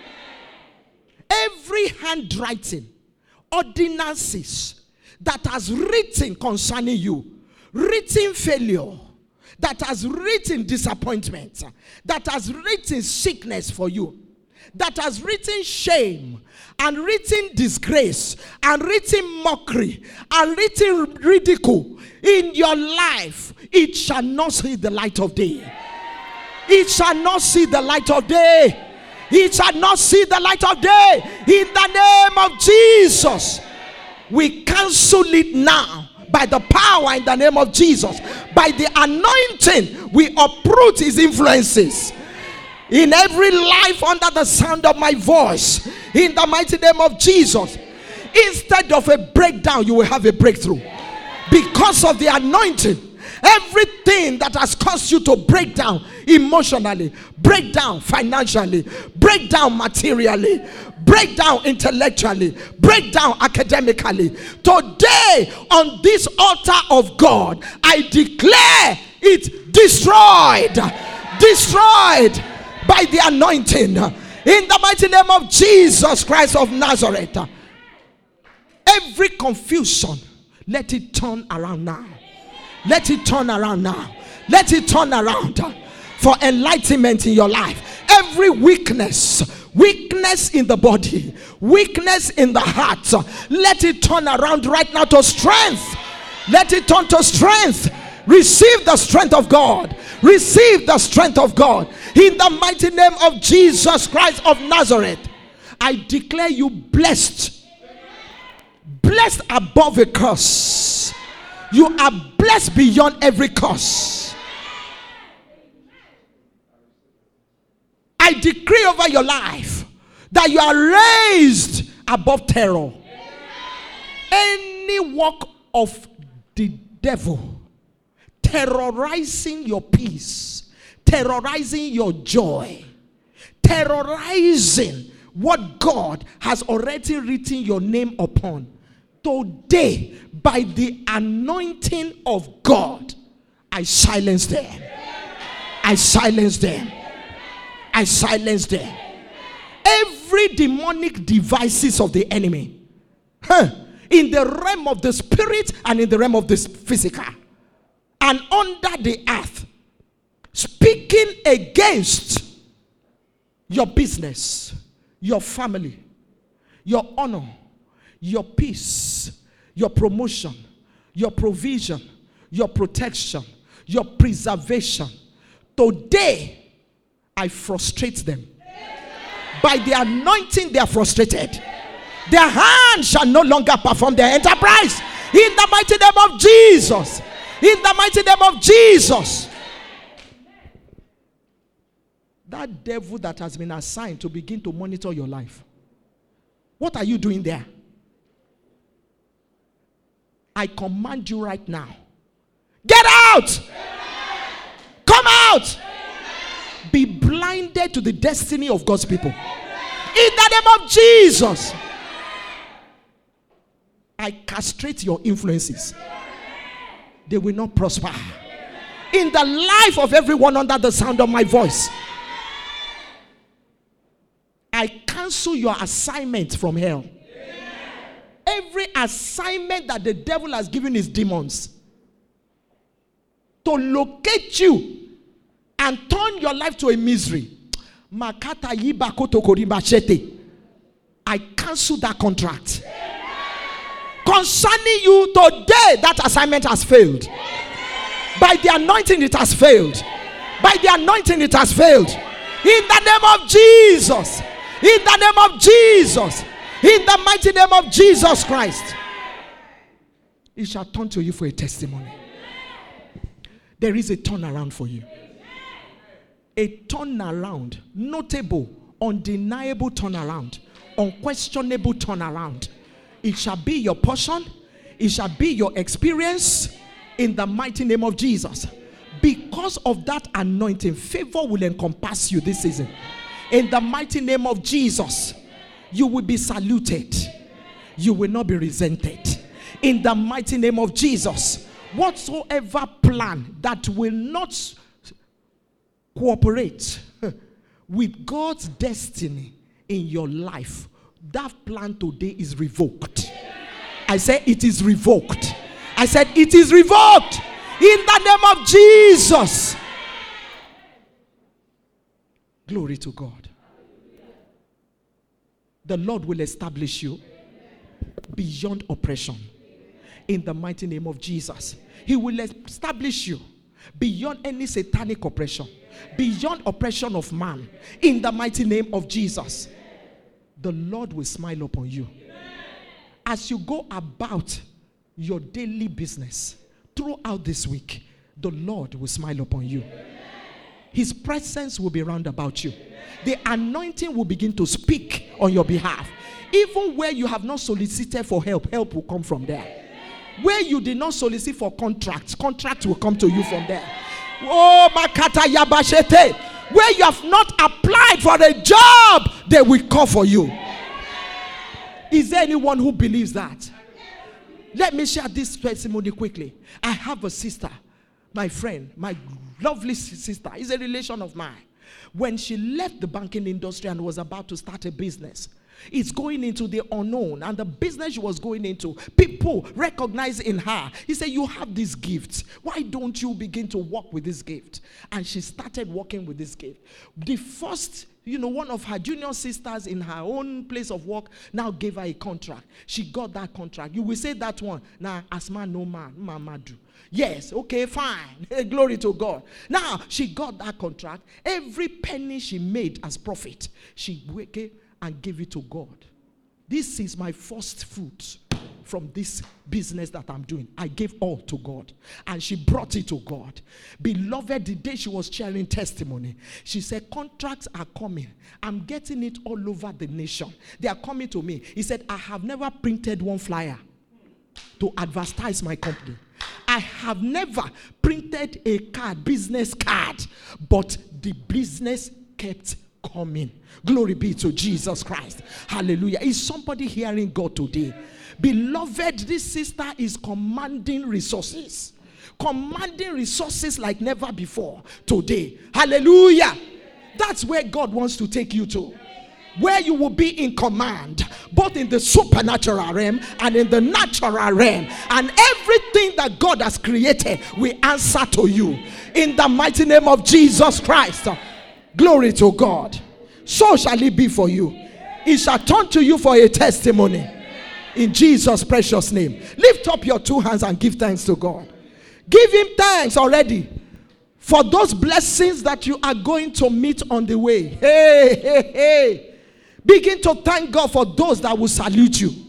Every handwriting, ordinances that has written concerning you, written failure, that has written disappointment, that has written sickness for you, that has written shame, and written disgrace, and written mockery, and written ridicule in your life, it shall not see the light of day. It shall not see the light of day. It shall not see the light of day. In the name of Jesus, we cancel it now by the power in the name of Jesus. By the anointing, we uproot his influences in every life under the sound of my voice. In the mighty name of Jesus, instead of a breakdown, you will have a breakthrough. Because of the anointing, everything that has caused you to break down emotionally, break down financially, break down materially, break down intellectually, break down academically, today on this altar of God, I declare it destroyed. Destroyed by the anointing. In the mighty name of Jesus Christ of Nazareth. Every confusion, let it turn around now. Let it turn around now. Let it turn around for enlightenment in your life. Every weakness in the body, weakness in the heart, let it turn around right now to strength. Let it turn to strength. Receive the strength of God. Receive the strength of God. In the mighty name of Jesus Christ of Nazareth, I declare you blessed. Blessed above a curse. You are blessed beyond every curse. I decree over your life that you are raised above terror. Any work of the devil terrorizing your peace, terrorizing your joy, terrorizing what God has already written your name upon, today, by the anointing of God, I silence them. I silence them. I silence them. Every demonic devices of the enemy, in the realm of the spirit and in the realm of the physical and under the earth, speaking against your business, your family, your honor, your peace, your promotion, your provision, your protection, your preservation. Today, I frustrate them. By the anointing, they are frustrated. Their hands shall no longer perform their enterprise. In the mighty name of Jesus. In the mighty name of Jesus. That devil that has been assigned to begin to monitor your life, what are you doing there? I command you right now. Get out! Come out! Be blinded to the destiny of God's people. In the name of Jesus. I castrate your influences. They will not prosper. In the life of everyone under the sound of my voice, I cancel your assignment from hell. Every assignment that the devil has given his demons to locate you and turn your life to a misery, I cancel that contract. Concerning you today, that assignment has failed. By the anointing, it has failed. By the anointing, it has failed. In the name of Jesus. In the name of Jesus. In the mighty name of Jesus Christ. It shall turn to you for a testimony. There is a turnaround for you. A turnaround. Notable, undeniable turnaround. Unquestionable turnaround. It shall be your portion. It shall be your experience in the mighty name of Jesus. Because of that anointing, favor will encompass you this season. In the mighty name of Jesus, you will be saluted. You will not be resented. In the mighty name of Jesus, whatsoever plan that will not cooperate with God's destiny in your life, that plan today is revoked. I said it is revoked. I said it is revoked. In the name of Jesus. Glory to God. The Lord will establish you beyond oppression. In the mighty name of Jesus. He will establish you beyond any satanic oppression. Beyond oppression of man. In the mighty name of Jesus. The Lord will smile upon you. As you go about your daily business throughout this week, the Lord will smile upon you. His presence will be round about you. The anointing will begin to speak on your behalf. Even where you have not solicited for help, help will come from there. Where you did not solicit for contracts, contracts will come to you from there. Oh, Makata Yabashete. Where you have not applied for a job, they will call for you. Is there anyone who believes that? Let me share this testimony quickly. I have a sister, my friend, my lovely sister, is a relation of mine. When she left the banking industry and was about to start a business, It's going into the unknown, and the business she was going into, people recognize in her. He said, you have this gift. Why don't you begin to work with this gift? And she started working with this gift. The first, one of her junior sisters in her own place of work now gave her a contract. She got that contract. You will say that one. Now, as man, no man, mama do. Yes, okay, fine. Glory to God. Now, she got that contract. Every penny she made as profit, she wake and gave it to God. This is my first fruit from this business that I'm doing. I gave all to God. And she brought it to God. Beloved, the day she was sharing testimony, she said, contracts are coming. I'm getting it all over the nation. They are coming to me. He said, I have never printed one flyer to advertise my company. I have never printed a card, business card, but the business kept coming. Glory be to Jesus Christ. Hallelujah. Is somebody hearing God today? Beloved, this sister is commanding resources. Commanding resources like never before today. Hallelujah. That's where God wants to take you to. Where you will be in command, both in the supernatural realm and in the natural realm. And everything that God has created will answer to you. In the mighty name of Jesus Christ. Glory to God. So shall it be for you. It shall turn to you for a testimony. In Jesus' precious name. Lift up your two hands and give thanks to God. Give him thanks already for those blessings that you are going to meet on the way. Hey, hey, hey. Begin to thank God for those that will salute you.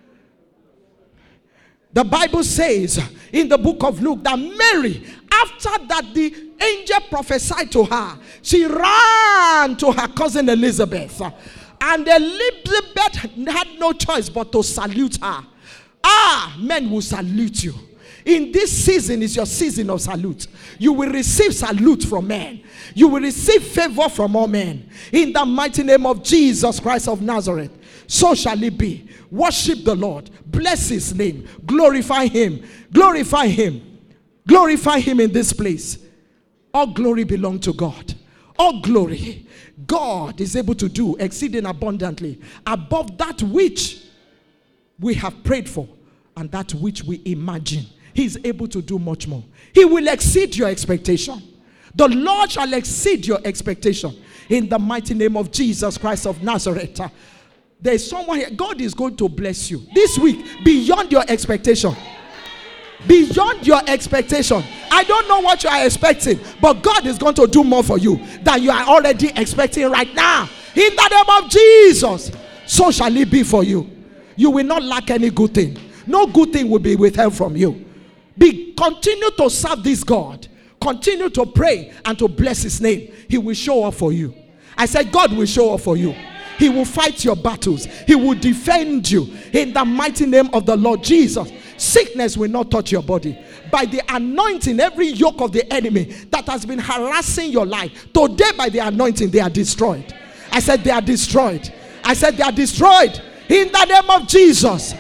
The Bible says in the book of Luke that Mary, after that the angel prophesied to her, she ran to her cousin Elizabeth. And Elizabeth had no choice but to salute her. Men will salute you. In this season is your season of salute. You will receive salute from men. You will receive favor from all men. In the mighty name of Jesus Christ of Nazareth. So shall it be. Worship the Lord. Bless his name. Glorify him. Glorify him. Glorify him in this place. All glory belongs to God. All glory. God is able to do exceeding abundantly above that which we have prayed for and that which we imagine. He is able to do much more. He will exceed your expectation. The Lord shall exceed your expectation in the mighty name of Jesus Christ of Nazareth. There is someone here. God is going to bless you this week beyond your expectation. Beyond your expectation. I don't know what you are expecting, but God is going to do more for you than you are already expecting right now. In the name of Jesus, so shall it be for you. You will not lack any good thing. No good thing will be withheld from you. Continue to serve this God. Continue to pray and to bless his name. He will show up for you. I said God will show up for you. He will fight your battles. He will defend you in the mighty name of the Lord Jesus. Sickness will not touch your body. By the anointing, every yoke of the enemy that has been harassing your life, today by the anointing, they are destroyed. I said they are destroyed. I said they are destroyed in the name of Jesus.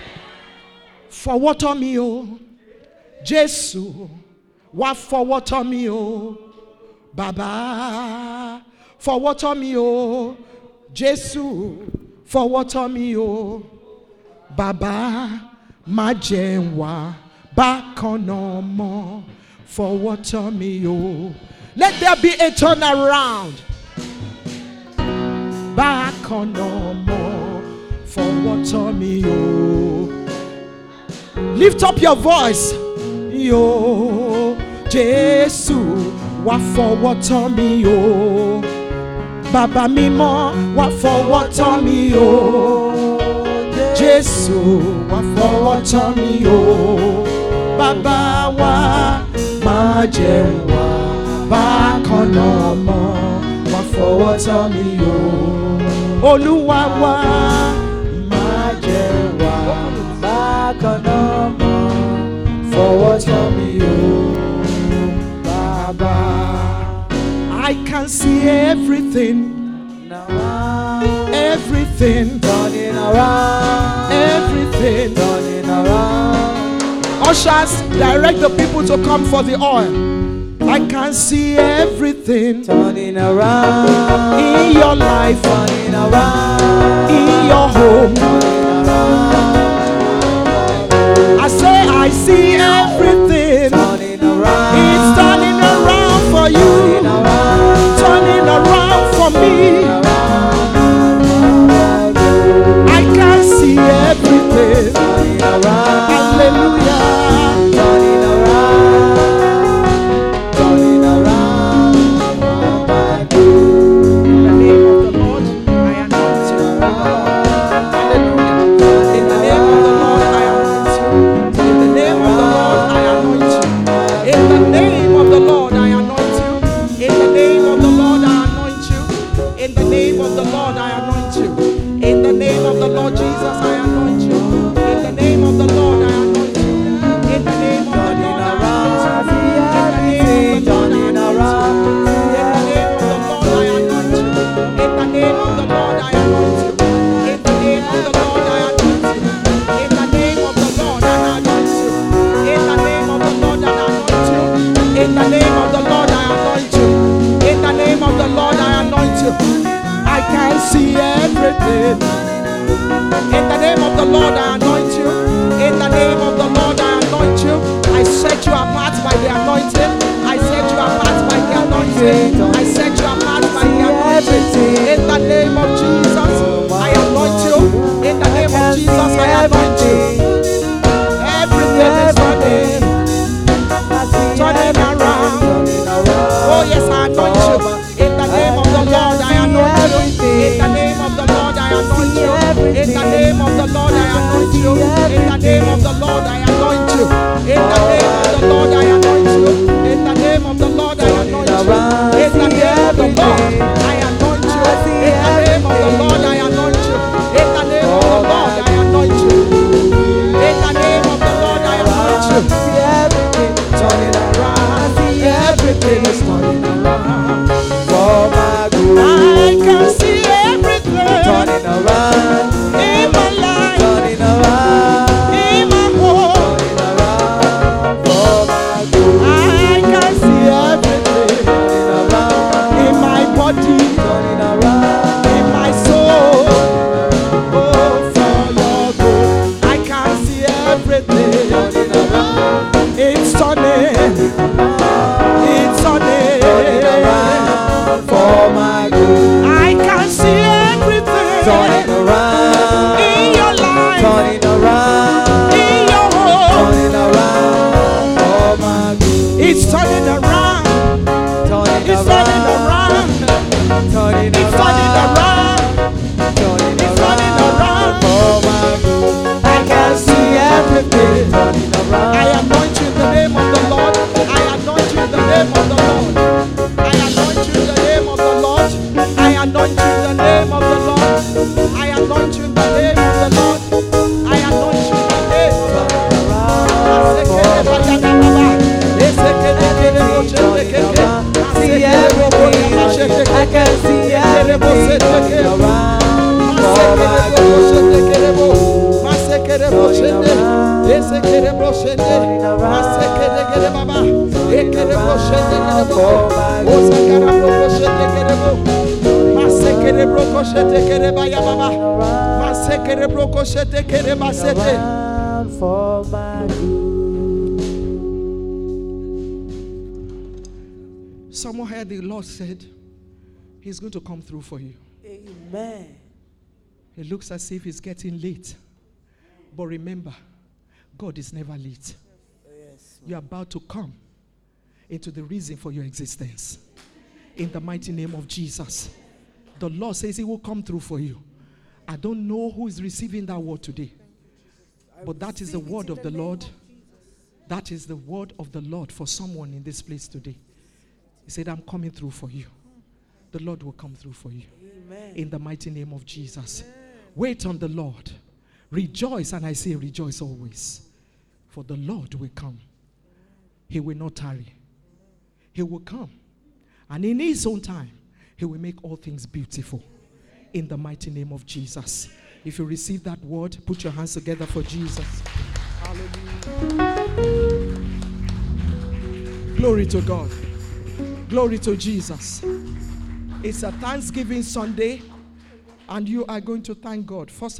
For what on me, oh, Jesus, what for what on me, oh, Baba, for what on me, oh, Jesus, for what on me, oh, Baba, Majenwa, back on no more, for what on me, oh. Let there be a turnaround. Back on no more, for what on me, oh. Lift up your voice. Yo, Jesus, what for what on me, yo. Baba Mimo, what for what on me, yo. Jesus, what for what on me, yo. Baba wa majewa, back on no more, what for what on me, yo. Oluwa wa majewa, back on no more. For what on me, oh, Baba. I can see everything, everything turning around, everything turning around. Ushers, direct the people to come for the oil. I can see everything turning around in your life, turning around in your home. turning around I say I see everything. turning around It's turning around for you, turning around for me. I can see everything. turning around Hallelujah. turning around turning around In the name of the Lord, I anoint you. Hallelujah. In the name of the Lord, I anoint you. In the name of the Lord, I anoint you. In the name of the Lord, I anoint you. In the name of the Lord, I anoint you. In the name of the Lord, I anoint you. In the name of the Lord Jesus, I anoint you. In the name of the Lord, I anoint you. In the name of the Lord, I anoint you. In the name of the Lord, I anoint you. In the name of the Lord, I anoint you. In the name of the Lord, I anoint you. In the name of the Lord, I anoint you. In the name of the Lord, I anoint you. In the name of the Lord, I anoint you. I can see everything. In the name of the Lord, I anoint you. In the name of the Lord, I anoint you. I set you apart by the anointing. I set you apart by the anointing. I set you apart by the anointing. In the name of Jesus, I anoint you. In the name of Jesus, I anoint you. Everything is turning around. Oh yes, I anoint you. In the name of the Lord, I anoint you. In the name of the Lord, I anoint you. In the name of the Lord, I anoint you. In the name of the Lord, I anoint you. In the name of the Lord, I anoint you. In the name of the Lord, I anoint you. In the name of the Lord, I anoint you. In the name of the Lord, I anoint you. In the name of the Lord, I anoint you. In the name of the Lord, I anoint you. turning around Everything is turning around. for my good I can see everything turning around in my life, turning around in my home. turning around for my good I can see everything turning around in my body, turning around in my soul. Oh, for your good. I can see everything. turning around It's turning. It's turning turning. around for my good I can see everything turning around in your life, turning around in your home. turning around for my good It's turning around. turning It's turning around. turning It's turning around. turning It's turning around. for my good I can see everything. turning around I anoint you in the name of the Lord. I anoint you in the name of the Lord. I anoint you in the name of the Lord. I anoint you in the name of the Lord. I anoint you in the name of the Lord. I anoint you in the name of the Lord. see everything I can see everything turning around for my good around for my good. Someone heard the Lord said He's going to come through for you. Amen. It looks as if it's getting late. But remember, God is never late. Yes. You're about to come into the reason for your existence. In the mighty name of Jesus. The Lord says He will come through for you. I don't know who is receiving that word today. But that is the word of the Lord. That is the word of the Lord for someone in this place today. He said, I'm coming through for you. The Lord will come through for you. Amen. In the mighty name of Jesus. Wait on the Lord. Rejoice, and I say rejoice always. For the Lord will come. He will not tarry. He will come. And in His own time, He will make all things beautiful. In the mighty name of Jesus. If you receive that word, put your hands together for Jesus. Hallelujah. Glory to God. Glory to Jesus. It's a Thanksgiving Sunday, and you are going to thank God. First